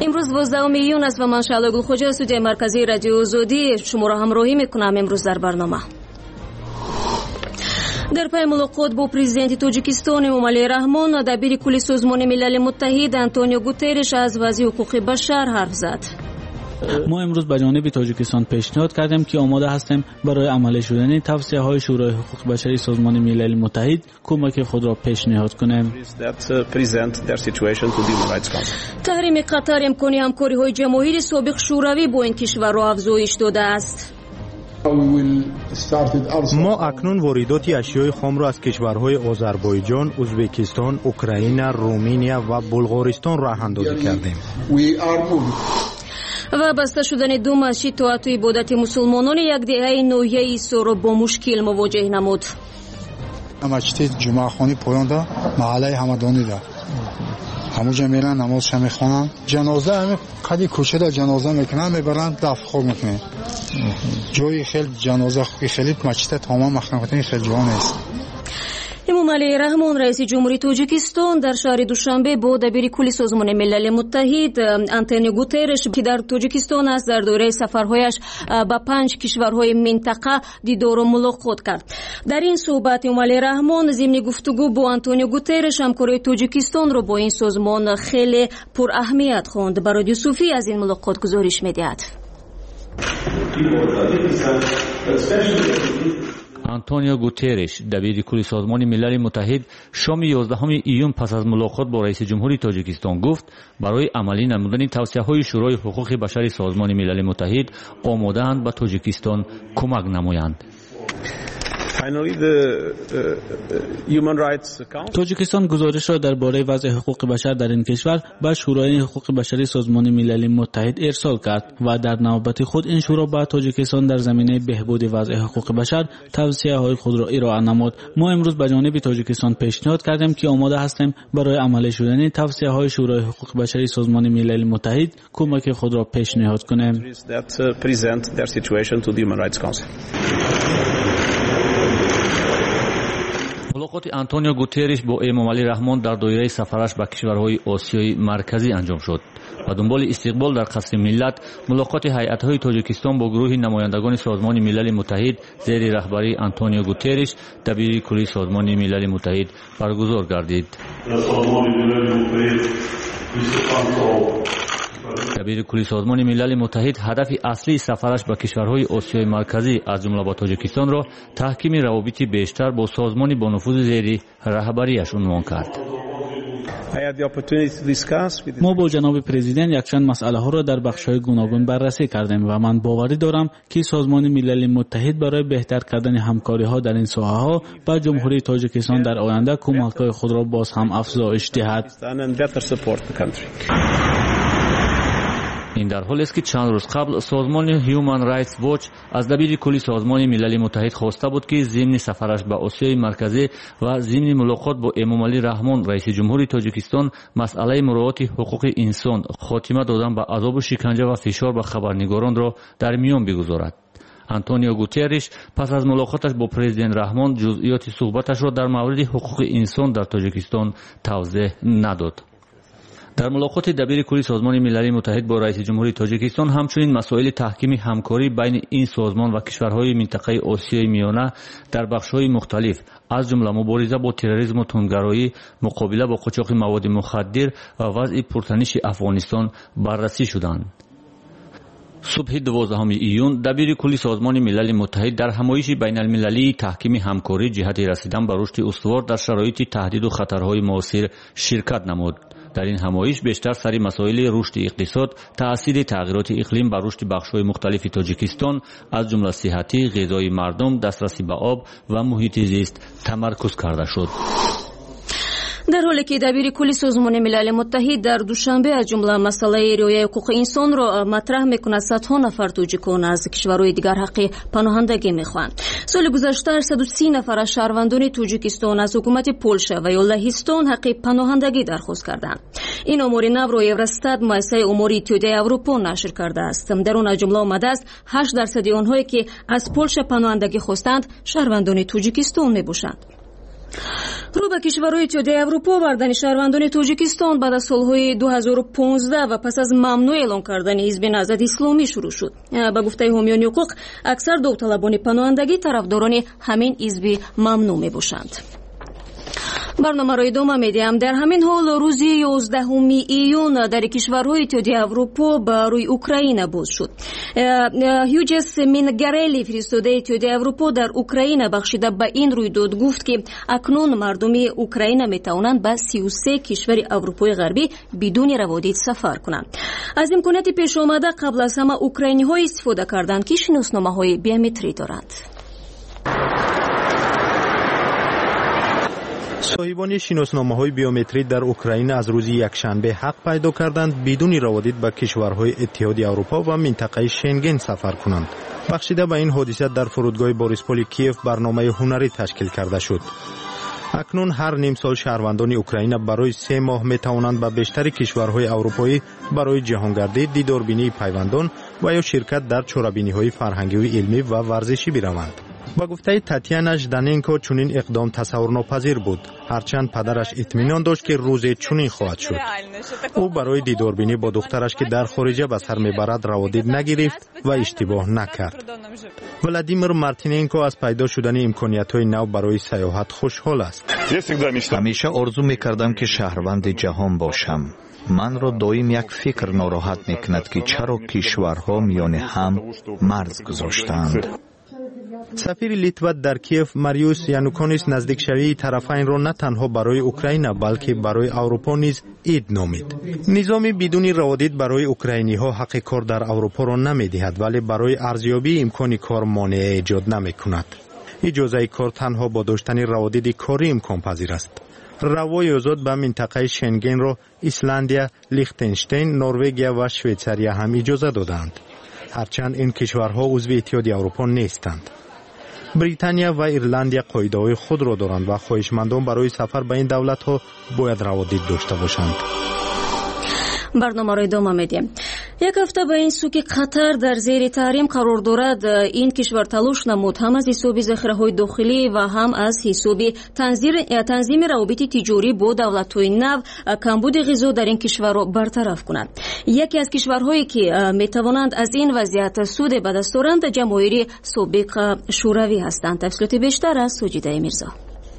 امروز 12 ایون است و من شعله گلخوجه استودیوی مرکزی رادیو آزادی شما را همراهی میکنم. امروز در برنامه در پی ملاقات با پرزیدنت تاجیکستان امومعلی رحمان، دبیر کل سازمان ملل متحد آنتونیو گوترش از وضع حقوق بشر حرف زد. ما امروز به جانب تاجیکستان پیشنهاد کردیم که آماده هستیم برای عملی شدن توصیه‌های شورای حقوق بشری سازمان ملل متحد کمک خود را پیشنهاد کنیم. تحریم قطر امکان همکاری‌های جماهیر سابق شوروی با این کشور را افزایش داده است. ما اکنون واردات اشیاء خام را از کشورهای آذربایجان، ازبکستان، اوکراین، رومانیا و بلغارستان راه اندازی کردیم. و بسته شدن دو مسجد طاعت و عبادت مسلمانان یک دهه نوحه عیسی را با مشکل مواجه نمود. مسجد جمعه خانی پایان دا محله همدانی دا همونجا میرن نمازش میخوانن. جنازه همه قدی کوچه دا جنازه میکنن میبرن دفن میکنن. جای خیلی جنازه خیلی مسجد تمام مخنوقتین خیلی جا نیست. امومعلی رحمان رئیس جمهوری تاجیکستان در شهر دوشنبه با دبیر کل سازمان ملل متحد آنتونیو گوترش که در تاجیکستان است در دوره سفرهایش به 5 کشورهای منطقه دیدار و ملاقات کرد. در این صحبت امومعلی رحمان ضمن گفتگو با آنتونیو گوترش همکاری تاجیکستان را با این سازمان خیلی پر اهمیت خواند. برای رادیو صوفی از این ملاقات گزارش می‌دهد. آنتونیو گوترش دبیر کل سازمان ملل متحد شام 11 ایون پس از ملاقات با رئیس جمهوری تاجیکستان گفت برای عملی نمودن توصیه‌های شورای حقوق بشر سازمان ملل متحد آماده‌اند به تاجیکستان کمک نمایند. تاجیکستان گزارش را درباره وضع حقوق بشر در این کشور به شورای حقوق بشری سازمان ملل متحد ارسال کرد و در نوبت خود این شورا به تاجیکستان در زمینه بهبود وضع حقوق بشر توصیه‌های خود را ارائه نمود. ما امروز به جانب تاجیکستان پیشنهاد کردیم که آماده هستیم برای عملی شدن توصیه‌های شورای حقوق بشری سازمان ملل متحد کمک خود را پیشنهاد کنیم. ملاقات آنتونیو گوترش با امومعلی رحمان در دایره سفرش به کشورهای آسیای مرکزی انجام شد. و دنبال استقبال در قصر ملت ملاقات هیئت‌های تاجیکستان با گروه نمایندگان سازمان ملل متحد زیر رهبری آنتونیو گوترش دبیر کلی سازمان ملل متحد برگزار گردید. دبیر کلی سازمان ملل متحد هدف اصلی سفرش به کشورهای آسیای مرکزی از جمله با تاجیکستان را تحکیم روابط بیشتر با سازمان با نفوذ زیر رهبریش عنوان کرد. ما با جناب پرزیدنت یکچند مسئله ها را در بخش‌های گوناگون بررسی کردیم و من باوری دارم که سازمان ملل متحد برای بهتر کردن همکاری‌ها در این ساحه‌ها با جمهوری تاجیکستان در آینده کمک‌های خود را باز هم افزایش دهد. این در حالی است که چند روز قبل سازمان هیومن رایتس واچ از دبیر کلی سازمان ملل متحد خواسته بود که ضمن سفرش به آسیای مرکزی و ضمن ملاقات با امومعلی رحمان رئیس جمهوری تاجیکستان مسئله مراعات حقوق انسان، خاتمه دادن به عذاب و شکنجه و فشار به خبرنگاران را در میان بگذارد. آنتونیو گوترش پس از ملاقاتش با پرزیدنت رحمان جزئیات صحبتش را در مورد حقوق انسان در تاجیکستان توضیح نداد. در ملاقات دبیر کلی سازمان ملل متحد با رئیس جمهوری تاجیکستان همچنین مسائل تحکیم همکاری بین این سازمان و کشورهای منطقه آسیای میانه در بخش‌های مختلف از جمله مبارزه با تروریسم و تندگرایی، مقابله با قاچاق مواد مخدر و وضع پرتنش افغانستان بررسی شدند. صبح 12 ایون دبیر کلی سازمان ملل متحد در همایش بین المللی تحکیم همکاری جهت رسیدن به رشد استوار در شرایط تهدید و خطرهای معاصر شرکت نمود. در این همایش بیشتر سر مسائل رشد اقتصاد، تأثیر تغییرات اقلیم بر رشد بخش‌های مختلف تاجیکستان از جمله صحتی، غذای مردم، دسترسی به آب و محیط زیست تمرکز کرده شد. در حالی که دبیر کلی سازمان ملل متحد در دوشنبه از جمله مسئله رعایت حقوق انسان را مطرح می‌کند، صدها نفر تاجیکان از کشورهای دیگر حق پناهندگی می‌خواهند. سال گذشته 130 نفر از شهروندان تاجیکستان از حکومت پولش و یا لهستان حق پناهندگی درخواست کردند. این آمار نو را اورستات مؤسسه امور اتحادیه اروپا نشر کرده است. در آن از جمله آمده است 8% آنهایی که از پولش پناهندگی خواستند شهروندان تاجیکستان میباشند. رو به کشورهای اتحادیه اروپا بردن شهروندان تاجیکستان بعد از سالهای 2015 و پس از ممنوع اعلام کردن حزب نهضت اسلامی شروع شد. با گفته حامیان حقوق اکثر داوطلبان پناهندگی طرفداران همین حزب ممنوع میباشند. برنامه را ادامه میدیم. در همین حال روز 11 ایون در کشورهای اتحادیه اروپا برای اوکراین باز شد. هیوجس مینگرلی فرستاده اتحادیه اروپا در اوکراین بخشیده به این رویداد گفت که اکنون مردم اوکراین میتوانند به 33 کشور اروپای غربی بدون روادید سفر کنند. از امکانات پیش آمده قبل از همه اوکراینی ها استفاده کردند که شناسنامه های بیومتری دارند. صاحبان شناسنامه‌های بیومتری در اوکراین از روز یکشنبه حق پیدا کردند بدون روادید به کشورهای اتحادیه اروپا و منطقه شنگن سفر کنند. بخشیده به این حادثه در فرودگاه بوریسپول کیف برنامه هنری تشکیل کرده شد. اکنون هر نیم سال شهروندان اوکراین برای 3 ماه می توانند به بیشتر کشورهای اروپایی برای جهانگردی، دیداربینی پیوندان و یا شرکت در چورابینی‌های فرهنگی و علمی و ورزشی بروند. با گفته تاتیانا ژداننکو چنین اقدام تصورناپذیر بود، هرچند پدرش اطمینان داشت که روزی چنین خواهد شد. او برای دیداربینی با دخترش که در خارج به سر میبرد روادید نگرفت و اشتباه نکرد. ولادیمیر مارتیننکو از پیدا شدن امکانیت‌های نو برای سیاحت خوشحال است. همیشه آرزو می‌کردم که شهروند جهان باشم. من را دائم یک فکر ناراحت می‌کند که چرا کشورها میان هم مرز گذاشتند. سفیر لیتوا در کیف ماریوس یانوکونیس نزدیک شوی طرفین را نه تنها برای اوکراین بلکه برای اروپا نیز عید نامید. نظام بدون روادید برای اوکراینی ها حق کار در اروپا را نمیدهد ولی برای ارزیابی امکان کار مانع ایجاد نمیکند. اجازه کار تنها با داشتن روادید کاری امکان پذیر است. روای آزاد به منطقه شنگن را ایسلندیا، لیختنشتین، نروژ و شویتزاری هم اجازه دادند. هرچند این کشورها عضو اتحادیه اروپا نیستند. بریتانیا و ایرلندیا قاعده‌های خود را دارند و خواهشمندان برای سفر به این دولت‌ها باید روادید داشته باشند. برنامه را ادامه میدیم. یک هفته به این سو که قطر در زیر تحریم قرار دارد، این کشور تلاش نمود هم از حساب ذخیره‌های داخلی و هم از حساب تنظیم روابط تجاری با دولت‌های نو کمبود غذا در این کشور را برطرف کند. یکی از کشورهایی که میتوانند از این وضعیت سود به دست آورند جماهیر سابق شوروی هستند. تفصیلات بیشتر از سجیده میرزا.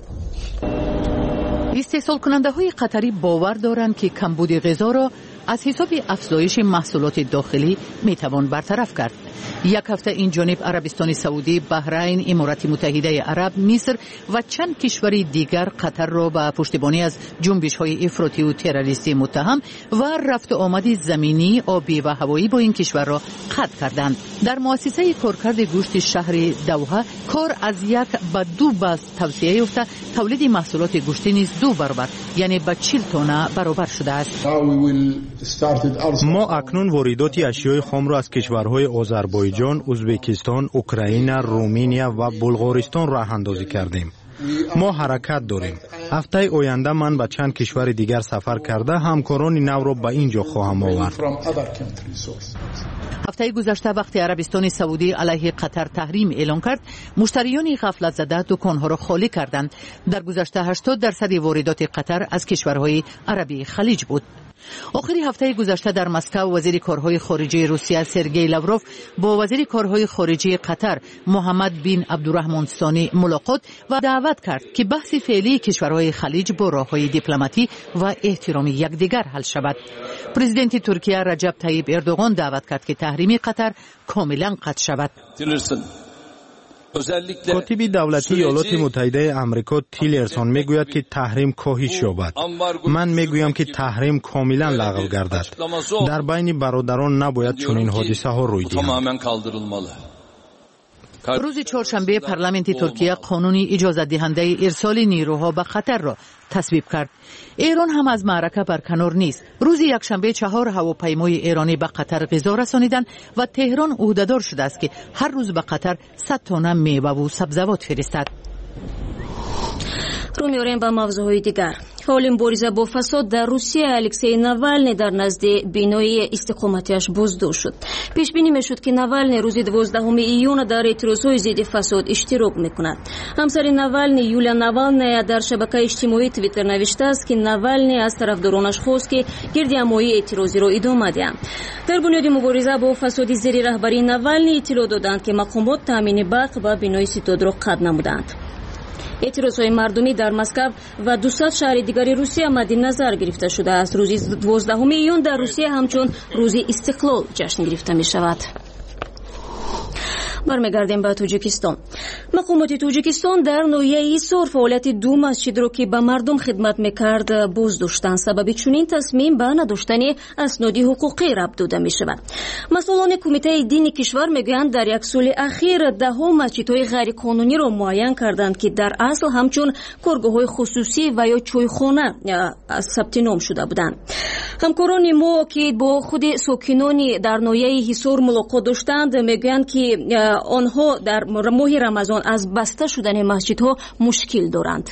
استحصال کننده های قطری باور دارند که کمبود غذا را از حساب افزایش محصولات داخلی میتوان برطرف کرد. یک هفته این جانب عربستان سعودی، بحرین، امارات متحده عرب، مصر و چند کشور دیگر قطر را به پشتیبانی از جنبش‌های افراطی و تروریستی متهم و رفت آمد زمینی، آبی و هوایی با این کشور را قطع کردند. در مؤسسه کارکرد گوشت شهر دوحه کار از 1 به 2 بست توسعه یافته، تولید محصولات گوشتی نیز 2 برابر یعنی به 40 تن برابر شده است. ما اکنون واردات اشیاء خام را از کشورهای آذربایجان، ازبکستان، اوکراین، رومانیا و بلغارستان راه اندازی کردیم. ما حرکت داریم. هفته آینده من به چند کشور دیگر سفر کرده همکاران نو را به اینجا خواهم آورد. هفته گذشته وقتی عربستان سعودی علیه قطر تحریم اعلان کرد، مشتریان غفلت زده دکانها را خالی کردند. در گذشته 80% واردات قطر از کشورهای عربی خلیج بود. آخری هفته گذشته در مسکو وزیر کارهای خارجه روسیه سرگئی لاوروف با وزیر کارهای خارجه قطر محمد بن عبدالرحمن ثانی ملاقات و دعوت کرد که بحث فعلی کشورهای خلیج با راههای دیپلماتی و احترام یکدیگر حل شود. پرزیدنت ترکیه رجب طیب اردوغان دعوت کرد که تحریم قطر کاملا قطع شود. کاتب دولتی ایالات متحده آمریکا تیلرسون میگوید که تحریم کاهش یابد. من میگویم که تحریم کاملا لغو گردد. در بین برادران نباید چنین حادثه ها روی دهند. روز چهارشنبه پارلمان ترکیه قانونی اجازه دهنده ارسال نیروها به قطر را تصویب کرد. ایران هم از معرکه برکنار نیست. روز یکشنبه 4 هواپیمای ایرانی به قطر غذا رسانیدند و تهران عهده‌دار شده است که هر روز به قطر 100 تن میوه و سبزیجات فرستد. رو میاریم به موضوعهای دیگر. فعال مبارزه با فساد در روسیه الکسی ناوالنی در نزد بینایی استقامتیش بازداشت شد. پیش بینی میشد که ناوالنی روز 12 ایون در اعتراضهای ضد فساد اشتراک میکند. همسر ناوالنی یولیا ناوالنایا در شبکه اجتماعی توییتر نوشته است که ناوالنی از طرفدارانش خواست که گردهمایی اعتراضی را ادامه دهند. در بنیاد مبارزه با فساد زیر رهبری ناوالنی اطلاع دادند که مقامات تامین برق و بینای ستاد را قطع نمودند. اعتراضهای مردمی در مسکو و 200 شهر دیگر روسیه مد نظر گرفته شده است. روز 12 ایون در روسیه همچون روز استقلال جشن گرفته می شود. برمیگردیم به تاجیکستان. مقامات تاجیکستان در ناحیه ایسار فعالیت دو مسجد را که به مردم خدمت میکرد بازداشتند. سبب چنین تصمیم به نداشتن اسناد حقوقی ربط داده می شود. مسئولان کمیته دینی کشور میگویند در یک سال اخیر دهها مسجدهای غیر قانونی را معین کردند که در اصل همچون کارگاه‌های خصوصی و یا چایخانه ثبت نام شده بودند. همکاران ما که با خود ساکنان در ناحیه ایسار ملاقات داشتند میگویند که آنها در ماه رمضان از بسته شدن مسجدها مشکل دارند.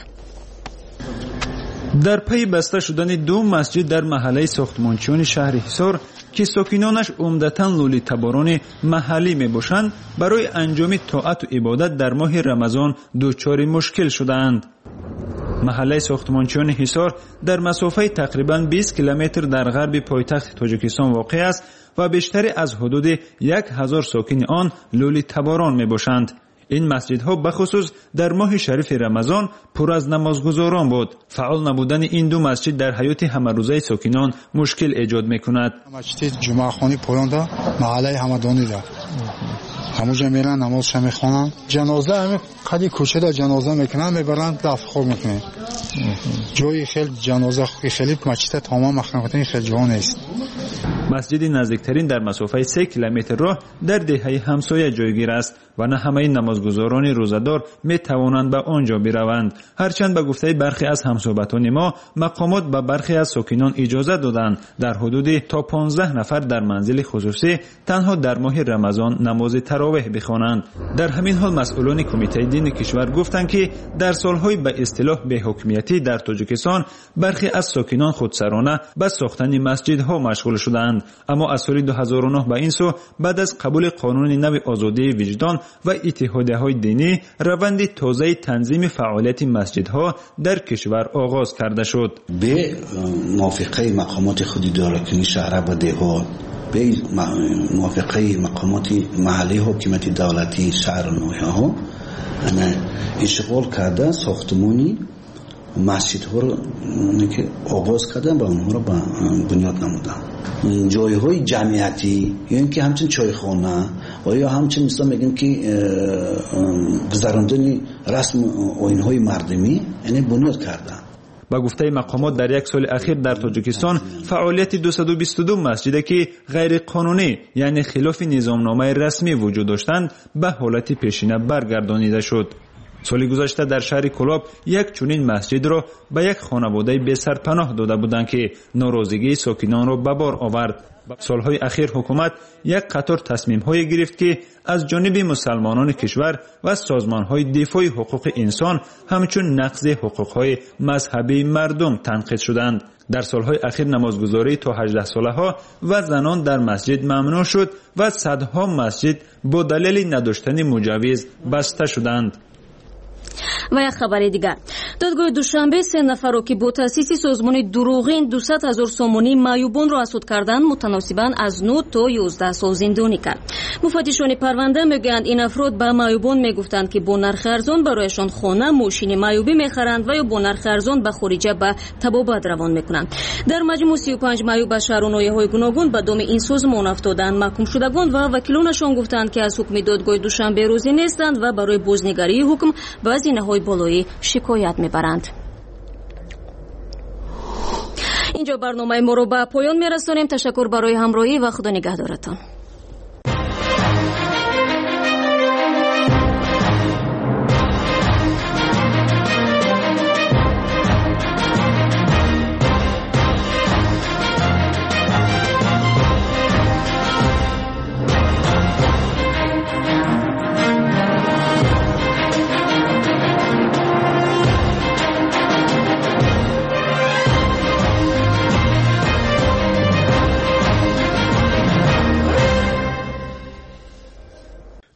در پی بسته شدن دو مسجد در محله ساختمانچیان شهر حصار که ساکنانش عمدتاً لولیتباران محلی میباشند، برای انجام طاعت و عبادت در ماه رمضان دچار مشکل شدند. محله ساختمانچیان حصار در مسافه تقریباً 20 کیلومتر در غرب پایتخت تاجیکستان واقع است و بیشتر از حدود 1000 ساکن آن لولیتباران میباشند. این مسجدها بخصوص در ماه شریف رمضان پر از نمازگزاران بود. فعال نبودن این دو مسجد در حیات همروزه ساکنان مشکل ایجاد میکند. مسجد جمعه خانی پایان محله همدانی ده. همونجا میرن نمازش میخوانن. جنازه همین قدی کوچه دا جنازه میکنن میبرن دفن خور میکنن. جای خیلی جنازه خیلی مسجد تمام مخنوقتین خیلی جا نیست. مسجد نزدیکترین در مسافه 3 کیلومتر راه در دهه همسایه جایگیر است و نه همه روزاداران روزدار می توانند به آنجا بروند. هرچند به گفته برخی از همصحبتان ما مقامات به برخی از ساکنان اجازه دادند در حدود تا 15 نفر در منزل خصوصی تنها در ماه رمضان نماز تراویح بخوانند. در همین حال مسئولان کمیته دینی کشور گفتند که در سالهای به اصطلاح بی‌حکمیتی در تاجیکستان برخی از ساکنان خودسرانه به ساختن مسجدها مشغول شدند، اما از سال 2009 به این سو بعد از قبول قانون نو آزادی وجدان و اتحادیه‌های دینی روند تازه تنظیم فعالیت مسجدها در کشور آغاز کرده شد. به موافقه مقامات خوداداری شهر و دهات، به موافقه مقامات محلی حکومت دولتی شهر و ناحیه ها اشغال کرده ساختمانی مسجدها رو که آغاز کردن و اونها رو بنیاد نمودن. جایهای جمعیتی یا اینکه همچنین چایخانه و یا همچنین مثلا میگیم که گذراندن رسم آیین‌های مردمی یعنی بنیاد کردن. با گفته مقامات در یک سال اخیر در تاجیکستان فعالیت 222 مسجد که غیر قانونی یعنی خلاف نظامنامه رسمی وجود داشتند به حالت پیشینه برگردانیده شد. سال گذشته در شهر کلاب یک چنین مسجد را به یک خانواده بی سرپناه داده بودند که ناراضگی ساکنان را به بار آورد. سالهای اخیر حکومت یک قطار تصمیم‌های گرفت که از جانب مسلمانان کشور و سازمان‌های دفاع حقوق انسان همچون نقض حقوق‌های مذهبی مردم تنقید شدند. در سالهای اخیر نمازگزاری تا 18 ساله‌ها و زنان در مسجد ممنوع شد و صدها مسجد با دلیل نداشتن مجوز بسته شدند. و یک خبر دیگر، دادگاه دوشنبه 3 نفر را که با تأسیس سازمان دروغین 200,000 سومانی معیوبان را اسود کردند متناسباً از 9 تا 11 سال زندانی کرد. مفتشان پرونده میگویند این افراد به معیوبان میگفتند که با نرخ ارزان برایشان خانه ماشین معیوبی میخرند و یا با نرخ ارزان به خارجه به طبابت روان میکنند. در مجموع 35 معیوب از شهر و ناحیه‌های گوناگون به دام این سازمان افتادند. محکوم شدگان و وکیلانشان گفتند که از حکم دادگاه دوشنبه راضی نیستند و برای بازنگری حکم به هزینه‌های بالایی شکایت میبرند. اینجا برنامه ما رو به پایان میرسانیم. تشکر برای همراهی و خدا نگهدارتان.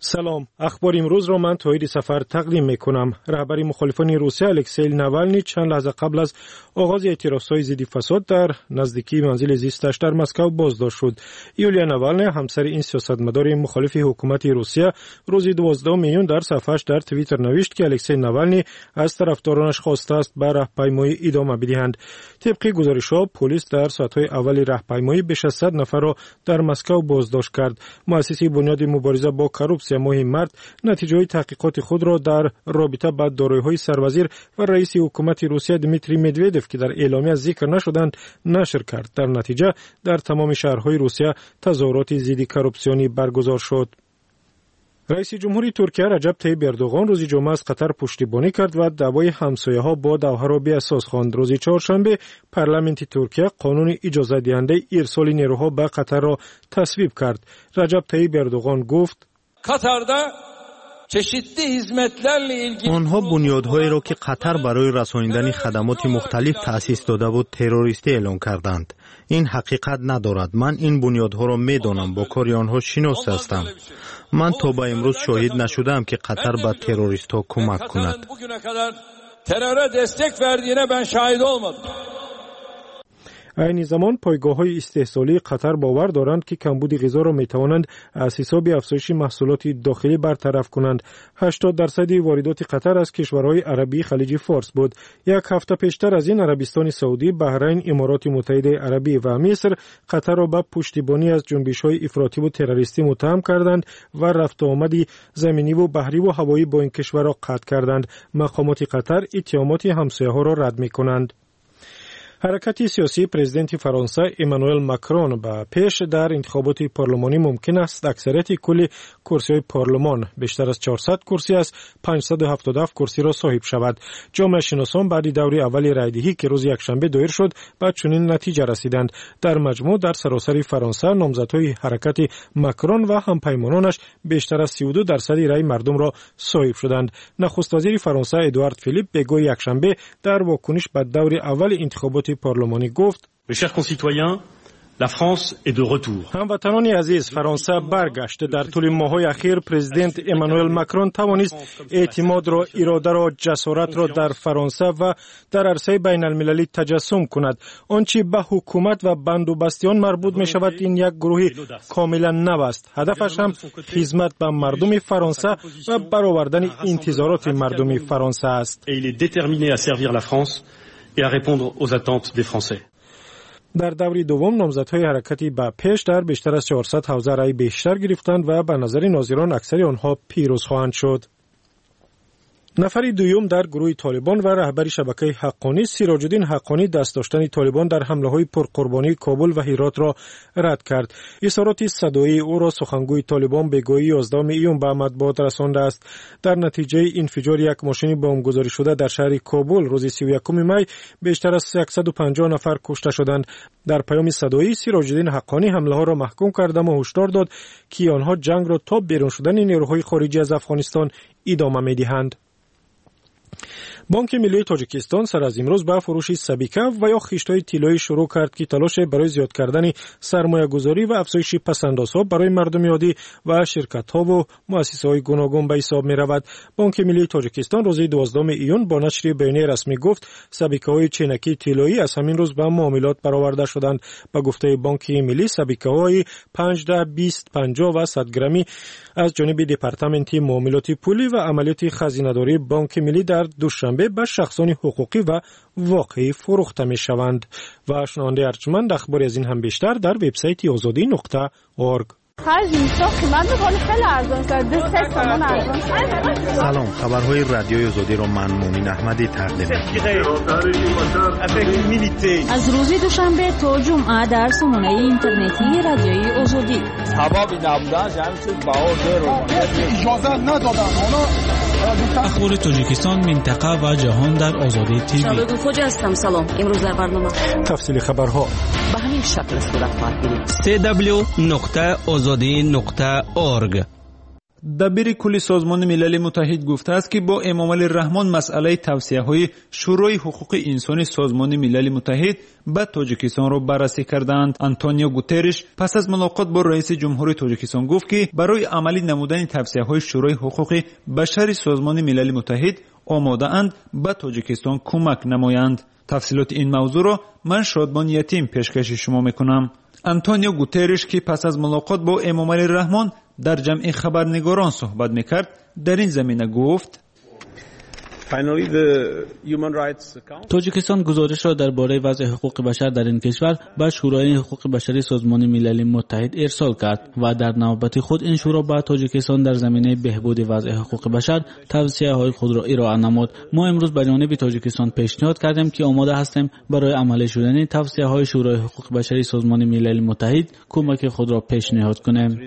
سلام، اخبار امروز را من توحید سفر تقدیم میکنم. رهبر مخالفان روسیه الکسی ناوالنی چند لحظه قبل از آغاز اعتراضهای ضد فساد در نزدیکی منزل زیستش در مسکو بازداشت شد. یولیا ناوالنی همسر این سیاستمدار مخالف حکومت روسیه روز 12 میلیون در صفحش در توییتر نوشت که الکسی ناوالنی از طرفدارانش خواسته است به راهپیمایی ادامه بدهند. طبق گزارش‌ها پلیس در ساعت‌های اول راهپیمایی بیش از 100 نفر را در مسکو بازداشت کرد. مؤسسه بنیاد مبارزه با کروپسیا ماه مارت نتیجه تحقیقات خود را در رابطه با دارایی‌های سروزیر و رئیس حکومت روسیه دمیتری مدودوف که در اعلامیه ذکر نشدند نشر کرد. در نتیجه در تمام شهرهای روسیه تظاهرات ضد کروپسیونی برگزار شد. رئیس جمهوری ترکیه رجب طیب اردوغان روز جمعه از قطر پشتیبانی کرد و دعوای همسایه‌ها با داوها را بی اساس خواند. روز چهارشنبه پارلمان ترکیه قانون اجازه دهنده ارسال نیروها به قطر را تصویب کرد. رجب طیب اردوغان گفت: آنها بنیادهایی را که قطر برای رسانیدن خدمات مختلف تأسیس داده بود تروریستی اعلام کردند. این حقیقت ندارد. من این بنیادها را میدانم، با کار آنها شناس هستم. من تا به امروز شاهد نشدم که قطر به تروریست‌ها کمک کند. این زمان پایگاه‌های استحصالی قطر باور دارند که کمبود غذا را می‌توانند از حساب افزایش محصولات داخلی برطرف کنند. 80% واردات قطر از کشورهای عربی خلیج فارس بود. یک هفته پیشتر از این عربستان سعودی، بحرین، امارات متحده عربی و مصر قطر را به پشتیبانی از جنبش‌های افراطی و تروریستی متهم کردند و رفت و آمد زمینی و بحری و هوایی با این کشورها قطع کردند. مقامات قطر اتهامات همسایه‌ها را رد می‌کنند. حرکت سیاسی پرزیدنت فرانسه امانوئل ماکرون به پیش در انتخابات پارلمانی ممکن است اکثریت کل کرسی‌های پارلمان بیشتر از 400 کرسی از 577 کرسی را صاحب شود. جامعه شناسان بعد دوره اول رایدهی که روز یکشنبه دایر شد به چنین نتیجه رسیدند. در مجموع در سراسر فرانسه نامزدهای حرکت ماکرون و همپیمانانش بیشتر از 32% رای مردم را صاحب شدند. نخست وزیر فرانسه ادوارد فیلیپ به گوی یکشنبه در واکنش به دوره اول انتخابات پارلمانی گفت: هموطنان عزیز، فرانسه برگشت. در طول ماه‌های اخیر پرزیدنت امانوئل ماکرون توانست اعتماد را، اراده را، جسارت را در فرانسه و در عرصه بین المللی تجسم کند. آنچه به حکومت و بندوبستیان مربوط می شود این یک گروه کاملا نو است. هدفش هم خدمت به مردم فرانسه و برآوردن انتظارات مردم فرانسه است. در دوره دوم نامزدهای حرکتی به پیش در بیشتر از 400 حوزه رای بیشتر گرفتند و به نظر ناظران اکثر آنها پیروز خواهند شد. نفر دوم در گروه طالبان و رهبر شبکه حقانی سراج الدین حقانی دست داشتن طالبان در حمله‌های پرقربانی کابل و هرات را رد کرد. اظهارات صدایی او را سخنگوی طالبان به گویی 11 میلیون به مطبوعات رسانده است. در نتیجه انفجار یک ماشین بمبگذاری شده در شهر کابل روز 31 می بیشتر از 150 نفر کشته شدند. در پیام صدایی سراج الدین حقانی حمله‌ها را محکوم کرد و هشدار داد که آنها جنگ را تا بیرون شدن نیروهای خارجی از افغانستان ادامه می‌دهند. بانک ملی تاجیکستان سر از امروز به فروش سبیکه و یا خشت‌های طلایی شروع کرد که تلاش برای زیاد کردن سرمایه‌گذاری و افزایش پس‌اندازها برای مردم عادی و شرکت‌ها و مؤسسه‌های گوناگون به حساب می‌رود. بانک ملی تاجیکستان روز 12 ایون با نشر بیانیه رسمی گفت سبیکه‌های چینکی طلایی از همین روز به معاملات برآورده شدند. به گفته بانک ملی سبیکه‌های 5, 10, 20, 50 و 100 گرمی از جانب دپارتمنت معاملات پولی و عملیات خزینه‌داری بانک ملی در دوشنبه به شخصان حقوقی و واقعی فروخته می شوند. و شنونده ارجمند اخباری از این هم بیشتر در وبسایت azadi.org. سلام، خبرهای رادیوی آزادی را من مومن احمدی تقدیم می‌کنم. از روز دوشنبه تا جمعه در سامانه اینترنتی رادیوی آزادی. اخبار تاجیکستان، منطقه و جهان در آزادی تیوی. شبگون خوجا هستم. سلام. امروز در برنامه تفصیل خبرها به همین شکل صورت خواهد گرفت. www.azadi.org. دبیر کل سازمان ملل متحد گفته است که با امامعلی رحمان مسئله توصیه‌های شورای حقوق انسانی سازمان ملل متحد به تاجیکستان را بررسی کردند. آنتونیو گوترش پس از ملاقات با رئیس جمهوری تاجیکستان گفت که برای عملی نمودن توصیه‌های شورای حقوق بشر سازمان ملل متحد آماده اند به تاجیکستان کمک نمایند. تفصیلات این موضوع را من شادمان یتیم پیشکش شما میکنم. آنتونیو گوترش که پس از ملاقات با امامعلی رحمان در جمع خبرنگاران صحبت میکرد در این زمینه گفت تاجیکستان گزارش را درباره وضع حقوق بشر در این کشور به شورای حقوق بشری سازمان ملل متحد ارسال کرد و در نوبت خود این شورا به تاجیکستان در زمینه بهبود وضع حقوق بشر توصیه‌های خود را ارائه نمود. ما امروز به جانب تاجیکستان پیشنهاد کردیم که آماده هستیم برای عملی شدن توصیه‌های شورای حقوق بشری سازمان ملل متحد کمک خود را پیشنهاد کنیم.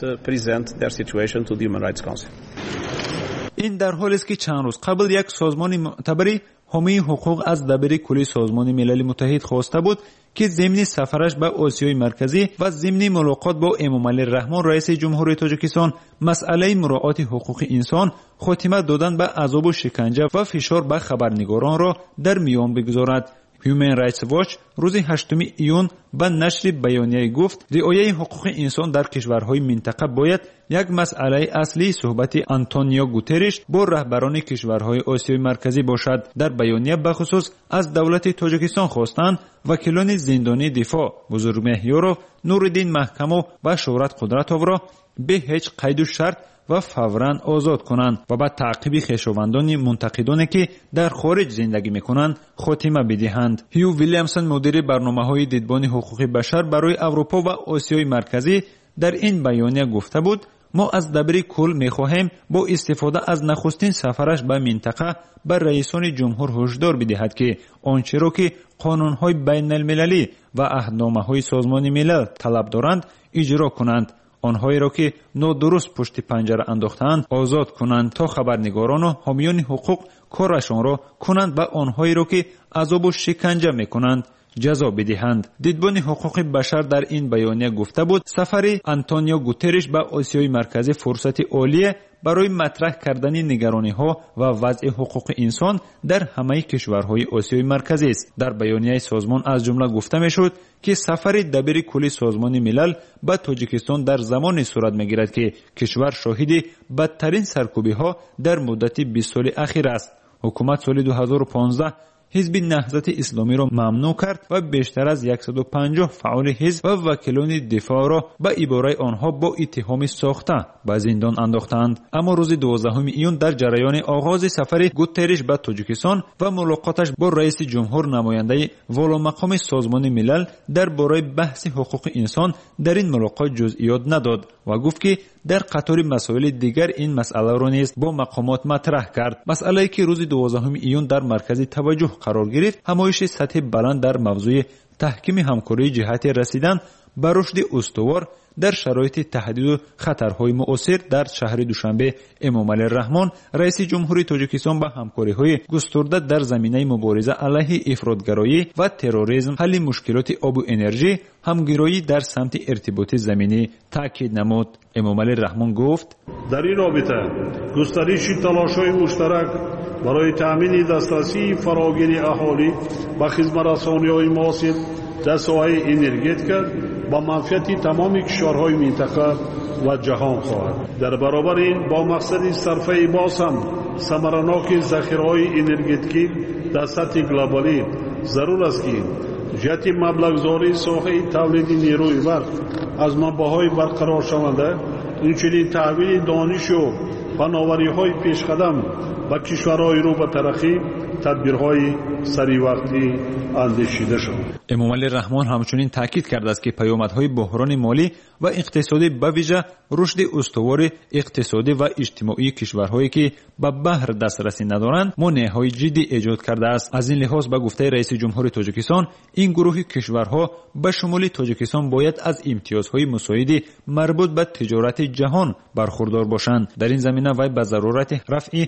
این در حالی است که چند روز قبل یک سازمان معتبری حامی حقوق از دبیر کلی سازمان ملل متحد خواسته بود که ضمن سفرش به آسیای مرکزی و ضمن ملاقات با امامعلی رحمان رئیس جمهوری تاجیکستان مسئله مراعات حقوق انسان، خاتمه دادن به عذاب و شکنجه و فشار به خبرنگاران را در میان بگذارد. Human Rights Watch روز 8 ایون به نشر بیانیه گفت رعایت حقوق انسان در کشورهای منطقه باید یک مسئله اصلی صحبت آنتونیو گوترش با رهبران کشورهای آسیای مرکزی باشد. در بیانیه بخصوص از دولت تاجیکستان خواستند وکیلان زندانی دفاع بزرگمهر نورالدین محکمو و شهرت قدرتوف را به هیچ قید و شرط و فوراً آزاد کنند و با تعقیب خویشاوندان منتقدانی که در خارج زندگی میکنند خاتمه بدهند. هیو ویلیامسون مدیر برنامه‌های دیدبان حقوق بشر برای اروپا و آسیای مرکزی در این بیانیه گفته بود ما از دبیر کل میخواهیم با استفاده از نخستین سفرش به منطقه بر رئیسان جمهور هشدار بدهد که آنچه را که قانون‌های بین المللی و عهدنامه‌های سازمان ملل طلب دارند اجرا کنند. آنهایی را که نادرست پشت پنجره انداختند آزاد کنند تا خبرنگاران و حامیان حقوق کارشان را کنند و آنهایی را که عذاب و شکنجه میکنند جزا بدهند. دیدبان حقوق بشر در این بیانیه گفته بود سفر آنتونیو گوترش به آسیای مرکزی فرصت عالیه برای مطرح کردن نگرانی‌ها و وضع حقوق انسان در همه کشورهای آسیای مرکزی است. در بیانیه سازمان از جمله گفته میشد که سفر دبیر کلی سازمان ملل به تاجیکستان در زمانی صورت میگیرد که کشور شاهد بدترین سرکوبی‌ها در مدت 20 سال اخیر است. حکومت سال 2015 حزب نهضت اسلامی را ممنوع کرد و بیشتر از 150 فعال حزب و وکیلان دفاع را به عباره آنها با اتهام ساخته به زندان انداختند. اما روز 12 ایون در جریان آغاز سفر گوترش به تاجیکستان و ملاقاتش با رئیس جمهور نماینده والامقام سازمان ملل درباره بحث حقوق انسان در این ملاقات جزئیات نداد و گفت که در قطار مسائل دیگر این مسئله را نیز با مقامات مطرح کرد. مسئله‌ای که روز 12 ایون در مرکز توجه قرار گرفت همایش سطح بلند در موضوع تحکیم همکاری جهت رسیدن به رشد استوار در شرایط تهدید خطرهای معاصر در شهر دوشنبه امامعلی رحمان رئیس جمهوری تاجیکستان به همکاری‌های گسترده در زمینه مبارزه علیه افراطگرایی و تروریسم، حل مشکلات آب و انرژی، همگرایی در سمت ارتباط زمینی تاکید نمود. امامعلی رحمان گفت در این رابطه گسترش تلاش‌های مشترک برای تأمین دسترسی فراگیر اهالی به خدمت‌رسانی‌های معاصر در ساحه انرژتیک با منفعت تمام کشورهای منطقه و جهان خواهد. در برابر این با مقصد صرفه باز هم ثمرناک ذخیره‌های انرژتیکی در سطح گلوبالی ضرور است که جهت مبلغ‌زایی ساحه تولید نیروی برق از منبع‌های برقرار شونده همچنین تحویل دانش و فناوری‌های پیشقدم و کشورهای رو به ترقی تدبیرهای سریع وقتی اندیشیده شد. امامعلی رحمان همچنین تاکید کرده است که پیامدهای بحران مالی و اقتصادی به ویژه رشد استوار اقتصادی و اجتماعی کشورهایی که به بحر دسترسی ندارند مانع‌های جدی ایجاد کرده است. از این لحاظ به گفته رئیس جمهوری تاجیکستان این گروه کشورها به شمول تاجیکستان باید از امتیازهای مساعد مربوط به تجارت جهان برخوردار باشند. در این زمینه وی به ضرورت رفع همگونه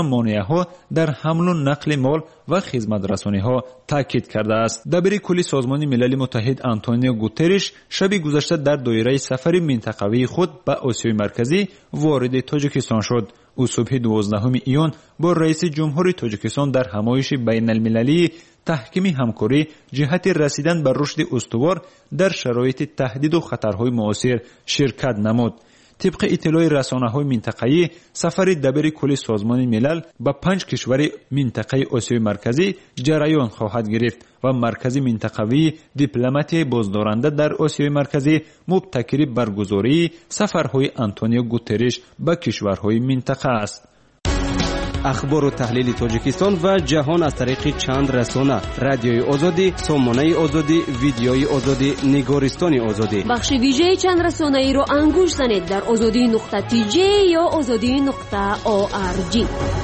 مانعه‌ها در حمل و نقل مال و خدمت رسانی‌ها تاکید کرده است. دبیر کلی سازمان ملل متحد آنتونیو گوترش شب گذشته در دایره سفر منطقوی خود به آسیای مرکزی وارد تاجیکستان شد. او صبح 12 ایون با رئیس جمهور تاجیکستان در همایش بین المللی تحکیم همکاری جهت رسیدن به رشد استوار در شرایط تهدید و خطرهای معاصر شرکت نمود. طبق اطلاع رسانه‌های منطقه‌ای، سفر دبیر کل سازمان ملل به 5 کشور منطقه آسیای مرکزی جریان خواهد گرفت و مرکز منطقوی دیپلماتی بازدارنده در آسیای مرکزی مبتکر برگزاری سفرهای آنتونیو گوترش به کشورهای منطقه است. اخبار و تحلیل تاجیکستان و جهان از طریق چند رسانه: رادیوی آزادی، سامانه آزادی، ویدیوی آزادی، نگارستان آزادی. بخش ویژه چند رسانه ای رو انگوش زنید در azadi.tj یا azadi.org.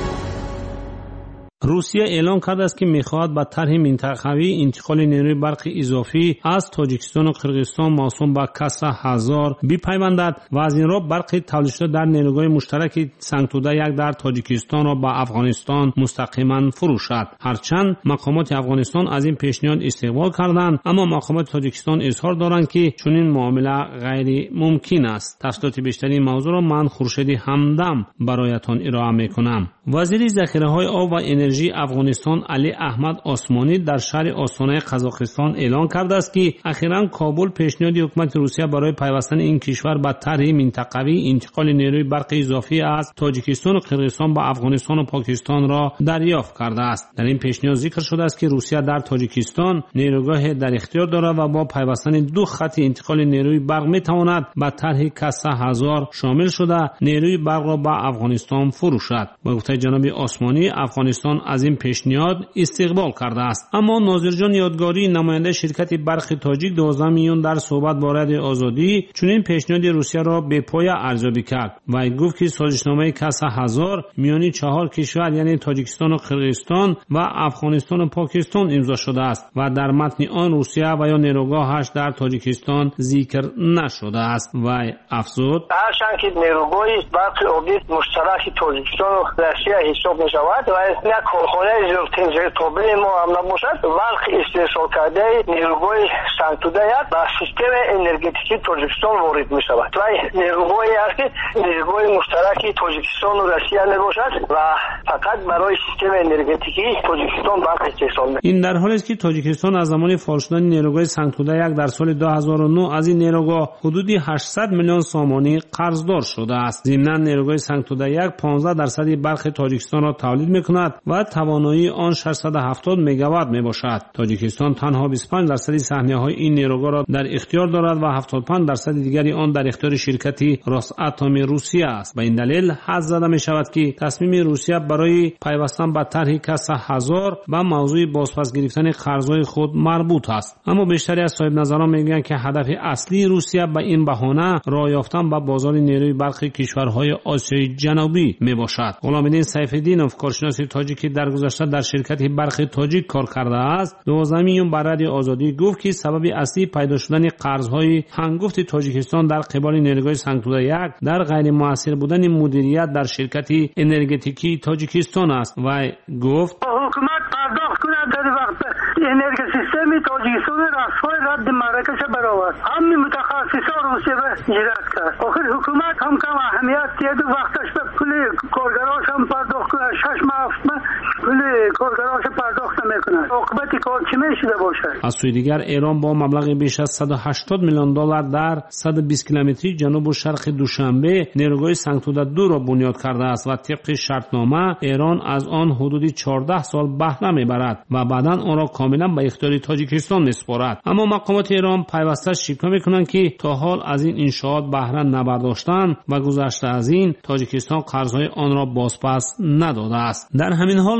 روسیه اعلام کرده است که می‌خواهد با طرح منطقه‌ای انتقال نیروی برق اضافی از تاجیکستان و قرقیزستان موسوم به کاسا هزار بپیوندد و از این راه برق تولید شده در نیروگاه مشترک سنگتوده یک در تاجیکستان را به افغانستان مستقیما فروشد. هرچند مقامات افغانستان از این پیشنهاد استقبال کردند، اما مقامات تاجیکستان اظهار دارند که چنین معامله غیر ممکن است. تفصیلات بیشتری موضوع را من خورشید همدم برایتان ارائه می‌کنم. وزیر ذخیره‌های آب و انرژی افغانستان علی احمد آسمانی در شهر آستانه قزاقستان اعلام کرده است که اخیراً کابل پیشنهاد حکومت روسیه برای پیوستن این کشور به طرح منطقوی انتقال نیروی برق اضافی از تاجیکستان و قرقیزستان به افغانستان و پاکستان را دریافت کرده است. در این پیشنهاد ذکر شده است که روسیه در تاجیکستان نیروگاه در اختیار دارد و با پیوستن 2 خط انتقال نیروی برق میتواند به طرح کاسا هزار شامل شده نیروی برق را به افغانستان فروشد. با گفته جناب آسمانی، افغانستان از این پیشنهاد استقبال کرده است. اما ناظر جان یادگاری، نماینده شرکت برق تاجیک 12 میلیون در صحبت با رادیو آزادی چنین پیشنهاد روسیه را به پای ارزیابی کرد و گفت که سازشنامه کاسا هزار میانی 4 کشور یعنی تاجیکستان و قرقیزستان و افغانستان و پاکستان امضا شده است و در متن آن روسیه و یا نیروگاهش در تاجیکستان ذکر نشده است. و افزود: هرچند که نیروگاه برق آبی مشترک تاجیکستان و روسیه حساب می شود و از یک کارخانه زیرتابه ما هم نباشد، برق استحصال کرده نیروگاه سنگتوده یک به سیستم انرژتیکی تاجیکستان وارد می شود و نیروگاهی است که نیروگاه مشترک تاجیکستان و روسیه می باشد و فقط برای سیستم انرژتیکی تاجیکستان برق استحصال می. این در حالی است که تاجیکستان از زمان فعال شدن نیروگاه سنگتوده یک در سال 2009 از این نیروگاه حدودی 800 میلیون سامانی قرضدار شده است. ضمن نیروگاه سنگتوده یک 15% برق تاجیکستان را تولید می‌کند و توانایی آن 670 مگاوات میباشد. تاجیکستان تنها 25% سهمیه‌های این نیروگاه را در اختیار دارد و 75% دیگری آن در اختیار شرکتی راساتوم روسیه است. به این دلیل حدس زده می‌شود که تصمیم روسیه برای پیوستن به طرح کاسا هزار به موضوع بازپس گرفتن قرض‌های خود مربوط است. اما بیشتری از صاحب نظران میگویند که هدف اصلی روسیه به این بهانه راه یافتن به بازار نیروی برق کشورهای آسیای جنوبی میباشد. غلام‌الدین سیف‌الدینوف، کارشناس تاجیکی در گذشته در شرکت برق تاجیک کار کرده است، 12 میلیون بر رادیو آزادی گفت که سبب اصلی پیدا شدن قرض‌های هنگفت تاجیکستان در قبال نیروگاه سنگتوده یک در غیر مؤثر بودن مدیریت در شرکت انرژتیکی تاجیکستان است و گفت حکومت پرداخت کند در وقت انرژی سیستم تاجیکستان رسوای رد مراکش برآورد. همین متخصصان روسیه جرأت کرد. آخر حکومت هم کم اهمیت دید و وقتش به پول کارگراش هم پرداخت کنه. 6 ماه پول کارگراش پرداخت نمیکنه. عاقبت کار چی میشده باشد؟ از سوی دیگر ایران با مبلغ بیش از 180 میلیون دلار در 120 کیلومتری جنوب و شرق دوشنبه نیروگاه سنگتوده 2 را بنیاد کرده است و طبق شرطنامه ایران از آن حدود 14 سال بهره میبرد و بعدا آن را کاملا به اختیار تاجیکستان میسپارد. اما مقامات ایران پیوسته شکوه میکنند که تا حال از این انشاءات بهره نبرداشتند و گذشته از این تاجیکستان قرضهای آن را بازپس نداده است. در همین حال ناظر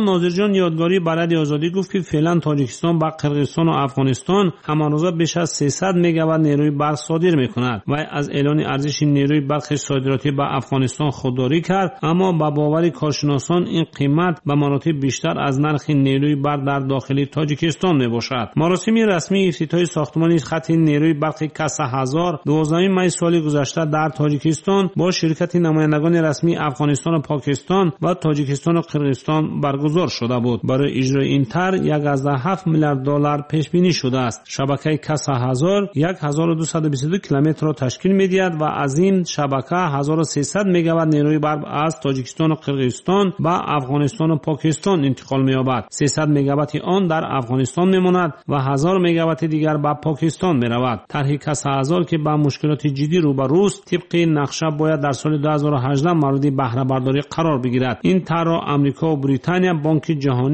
جان یادگاری برای آزادی گفت که فعلا تاجیکستان با قرقیزستان و افغانستان همانروزه بیش از 300 مگاوات نیروی برق صادر میکند و از اعلان ارزش نیروی برق صادراتی به افغانستان خودداری کرد، اما با باور کارشناسان این قیمت به مراتب بیشتر از نرخ نیروی برق در داخل تاجیکستان میباشد. مراسم رسمی افتتاح ساختمان خط نیروی برق کاسا هزار 12 می سال گذشته در تاجیکستان با شرکت نمایندگان رسمی افغانستان و پاکستان و تاجیکستان و قرقیزستان برگزار شده بود. برای اجرای این طرح 1.7 میلیارد دلار پیش بینی شده است. شبکه کاسا هزار 1222 کیلومتر را تشکیل می‌دهد و از این شبکه 1300 مگاوات نیروی برق از تاجیکستان و قرقیزستان به افغانستان و پاکستان انتقال می‌یابد. 300 مگاوات آن در افغانستان میماند و 1000 مگاوات دیگر به پاکستان می‌رود. طرح کاسا هزار که با مشکلات جدی روبروست، طبق نقشه باید در سال 2018 مورد بهره برداری قرار بگیرد. این طرح را آمریکا و بریتانیا، بانک جهانی